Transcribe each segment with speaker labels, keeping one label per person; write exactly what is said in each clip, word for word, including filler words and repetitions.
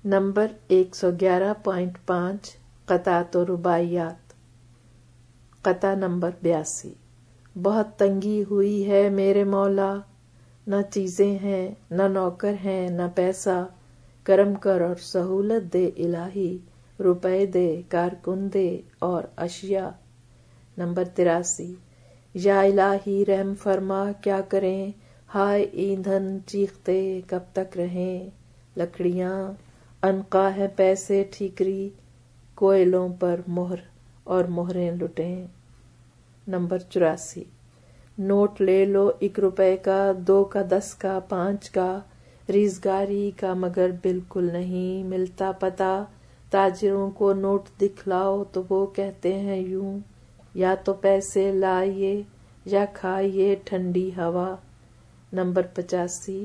Speaker 1: Number ایک سو گیارہ point پانچ قطعات و رباعیات۔ قطع نمبر بیاسی۔ بہت تنگی ہوئی ہے میرے مولا، نہ چیزیں ہیں نہ نوکر ہیں نہ پیسہ، کرم کر اور سہولت دے الہی، روپے دے کارکن دے اور اشیاء۔ نمبر تراسی۔ یا الہی رحم فرما کیا کریں، ہائے ایندھن چیختے کب تک رہیں، لکڑیاں عنقا ہے پیسے ٹھیکری، کوئلوں پر مہر اور مہریں لٹیں۔ نمبر چوراسی۔ نوٹ لے لو ایک روپے کا، دو کا، دس کا، پانچ کا، ریزگاری کا مگر بالکل نہیں ملتا پتہ، تاجروں کو نوٹ دکھلاؤ تو وہ کہتے ہیں یوں، یا تو پیسے لائیے یا کھائیے ٹھنڈی ہوا۔ نمبر پچاسی۔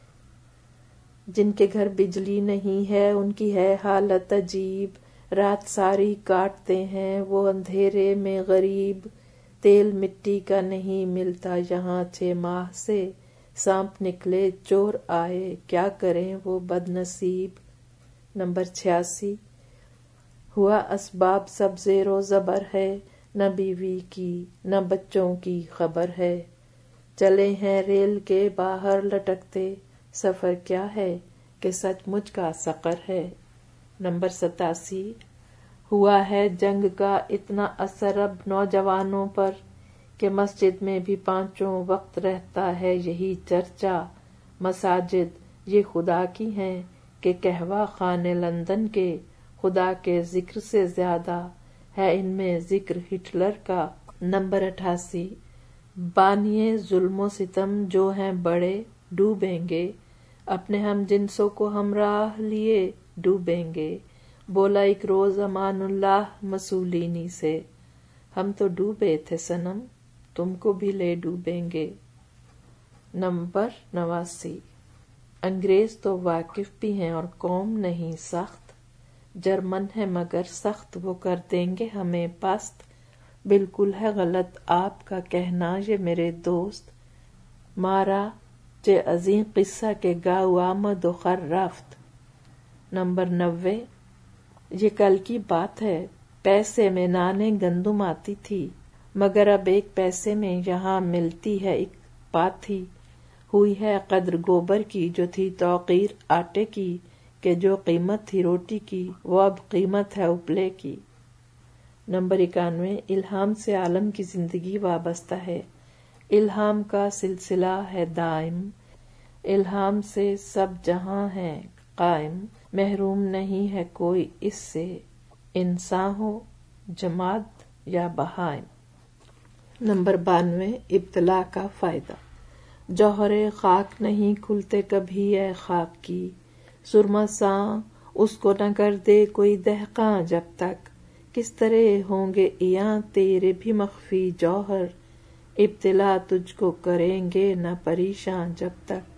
Speaker 1: جن کے گھر بجلی نہیں ہے ان کی ہے حالت عجیب، رات ساری کاٹتے ہیں وہ اندھیرے میں غریب، تیل مٹی کا نہیں ملتا یہاں چھ ماہ سے، سانپ نکلے چور آئے کیا کریں وہ بد نصیب۔ نمبر چھیاسی۔ ہوا اسباب سب زیر و زبر ہے، نہ بیوی کی نہ بچوں کی خبر ہے، چلے ہیں ریل کے باہر لٹکتے، سفر کیا ہے کہ سچ مچ کا سقر ہے۔ نمبر ستاسی۔ ہوا ہے جنگ کا اتنا اثر اب نوجوانوں پر، کہ مسجد میں بھی پانچوں وقت رہتا ہے یہی چرچا، مساجد یہ خدا کی ہیں کہ کہوہ خانے لندن کے، خدا کے ذکر سے زیادہ ہے ان میں ذکر ہٹلر کا۔ نمبر اٹھاسی۔ بانیے ظلم و ستم جو ہیں بڑے ڈوبیں گے، اپنے ہم جنسوں کو ہمراہ لیے ڈوبیں گے، بولا ایک روز امان اللہ مسولینی سے، ہم تو ڈوبے تھے صنم تم کو بھی لے ڈوبیں گے۔ نمبر نواسی۔ انگریز تو واقف بھی ہیں اور قوم نہیں سخت، جرمن ہے مگر سخت وہ کر دیں گے ہمیں پست، بالکل ہے غلط آپ کا کہنا یہ میرے دوست، مارا چے عظیم قصہ کے گاؤ آمد و خر رفت۔ نمبر نوے۔ یہ کل کی بات ہے، پیسے میں نانے گندم آتی تھی، مگر اب ایک پیسے میں یہاں ملتی ہے ایک پاتھی، ہوئی ہے قدر گوبر کی جو تھی توقیر آٹے کی، کہ جو قیمت تھی روٹی کی وہ اب قیمت ہے اپلے کی۔ نمبر اکانوے۔ الہام سے عالم کی زندگی وابستہ ہے، الہام کا سلسلہ ہے دائم، الہام سے سب جہاں ہے قائم، محروم نہیں ہے کوئی اس سے، انسان ہو جماد یا بہائم۔ نمبر بانوے۔ ابتلا کا فائدہ۔ جوہر خاک نہیں کھلتے کبھی اے خاک کی، سرما ساں اس کو نہ کر دے کوئی دہقاں جب تک، کس طرح ہوں گے ایاں تیرے بھی مخفی جوہر، ابتلا تجھ کو کریں گے نہ پریشان جب تک۔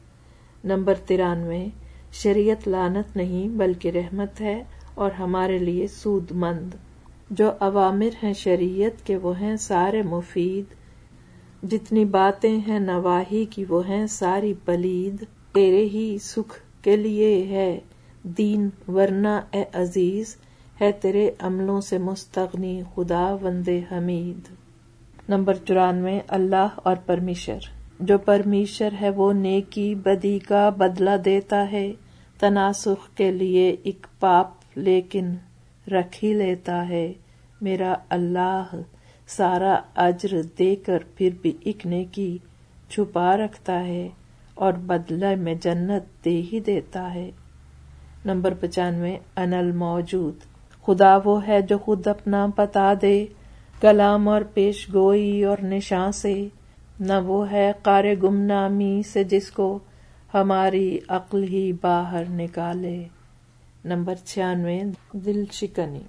Speaker 1: نمبر ترانوے۔ شریعت لعنت نہیں بلکہ رحمت ہے اور ہمارے لیے سود مند، جو اوامر ہیں شریعت کے وہ ہیں سارے مفید، جتنی باتیں ہیں نواہی کی وہ ہیں ساری پلید، تیرے ہی سکھ کے لیے ہے دین ورنہ اے عزیز، ہے تیرے عملوں سے مستغنی خدا وند حمید۔ نمبر چورانوے۔ اللہ اور پرمیشر۔ جو پرمیشر ہے وہ نیکی بدی کا بدلہ دیتا ہے، تناسخ کے لیے ایک پاپ لیکن رکھ ہی لیتا ہے، میرا اللہ سارا اجر دے کر پھر بھی ایک نیکی چھپا رکھتا ہے، اور بدلہ میں جنت دے ہی دیتا ہے۔ نمبر پچانوے۔ ان الموجود۔ خدا وہ ہے جو خود اپنا بتا دے، کلام اور پیش گوئی اور نشاں سے، نہ وہ ہے قار گمنامی سے جس کو ہماری عقل ہی باہر نکالے۔ نمبر چھیانوے۔ دل شکنی۔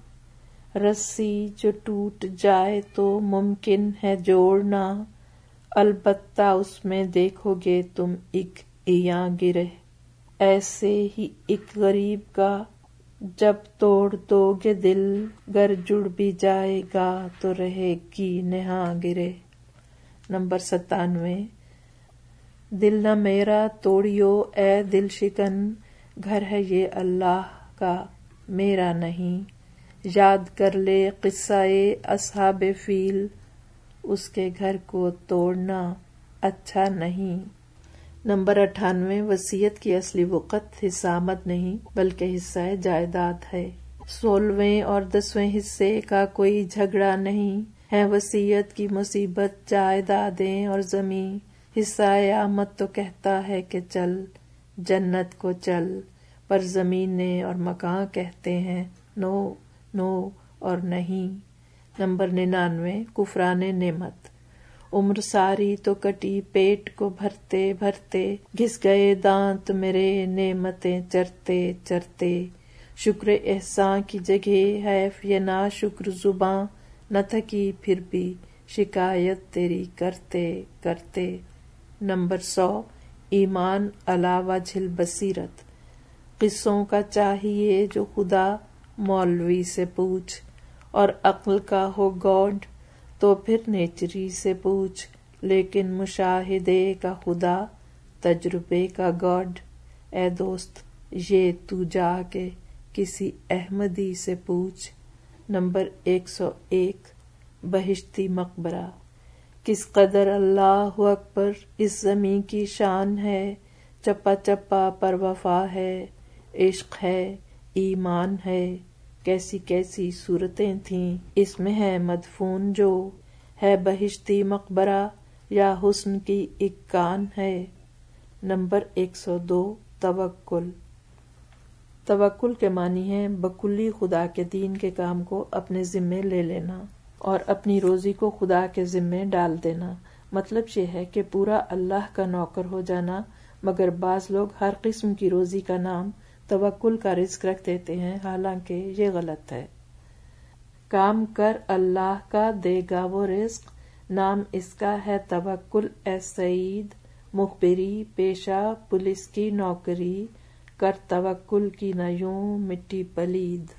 Speaker 1: رسی جو ٹوٹ جائے تو ممکن ہے جوڑنا، البتہ اس میں دیکھو گے تم ایک ایاں گرہ، ایسے ہی ایک غریب کا جب توڑ دو گے دل، گر جڑ بھی جائے گا تو رہے گی نہاں گرہ۔ نمبر ستانوے۔ دل نہ میرا توڑیو اے دل شکن، گھر ہے یہ اللہ کا میرا نہیں، یاد کر لے قصہ اصحاب فیل، اس کے گھر کو توڑنا اچھا نہیں۔ نمبر اٹھانوے، وصیت کی اصلی وقت حصہ آمد نہیں بلکہ حصہ جائیداد ہے۔ سولہویں اور دسویں حصے کا کوئی جھگڑا نہیں ہے، وصیت کی مصیبت جائیدادیں اور زمین۔ حصہ آمد تو کہتا ہے کہ چل جنت کو چل، پر زمینیں اور مکان کہتے ہیں نو نو اور نہیں۔ نمبر ننانوے، کفران نعمت۔ عمر ساری تو کٹی پیٹ کو بھرتے بھرتے، گھس گئے دانت میرے نعمتیں چرتے چرتے۔ شکر احسان کی جگہ حیف یہ نا شکر زباں، نہ تھکی پھر بھی شکایت تیری کرتے کرتے۔ نمبر سو، ایمان علی وجہ البصیرت۔ قصوں کا چاہیے جو خدا، مولوی سے پوچھ، اور عقل کا ہو گاڈ تو پھر نیچری سے پوچھ، لیکن مشاہدے کا خدا، تجربے کا گاڈ۔ اے دوست یہ تو جا کے کسی احمدی سے پوچھ۔ نمبر ایک سو ایک، بہشتی مقبرہ۔ کس قدر اللہ اکبر اس زمین کی شان ہے، چپا چپا پر وفا ہے، عشق ہے ایمان ہے، کیسی کیسی صورتیں تھیں اس میں ہے مدفون، جو ہے بہشتی مقبرہ یا حسن کی ایک کان ہے۔ نمبر ایک سو دو، توکل۔ توکل کے معنی ہے بکلی خدا کے دین کے کام کو اپنے ذمے لے لینا اور اپنی روزی کو خدا کے ذمے ڈال دینا۔ مطلب یہ ہے کہ پورا اللہ کا نوکر ہو جانا، مگر بعض لوگ ہر قسم کی روزی کا نام توکل کا رزق رکھ دیتے ہیں، حالانکہ یہ غلط ہے۔ کام کر اللہ کا دے گا وہ رزق، نام اس کا ہے توکل۔ اے سعید مخبری پیشہ پولیس کی نوکری، کر توکل کی نہ یوں مٹی پلید۔